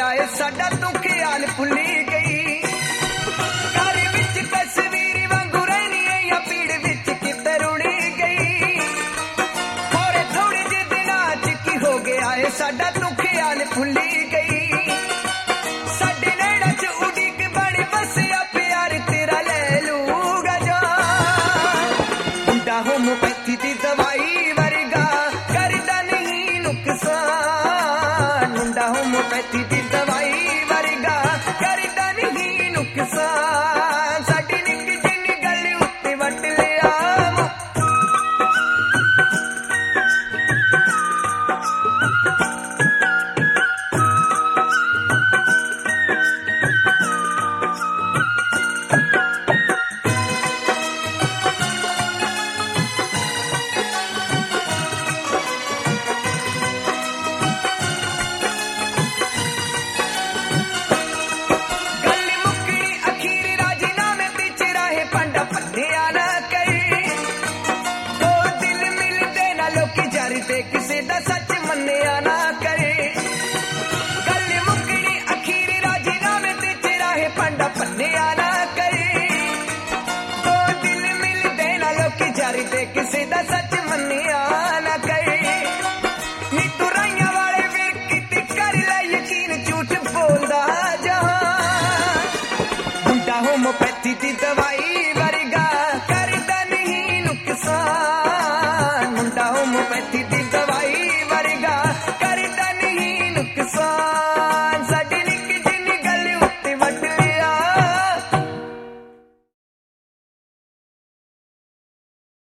गया है साडा तू ख्याल भुली गई घर विच तस्वीर वांगू रहनी है या पीड़ विच किधर उड़ी गई होरे थोड़े जे दिनां च की हो गया है साडा तू ख्याल भुली गई साडे नैना च उड़ीक बड़ी बसिया प्यार तेरा ले लूगा जा मुंडा होम्योपैथी दी दवाई वर्गा करदा नहीं नुकसान मुंडा होम्योपैथी दी दवाई वर्गा करदा नहीं नुकसान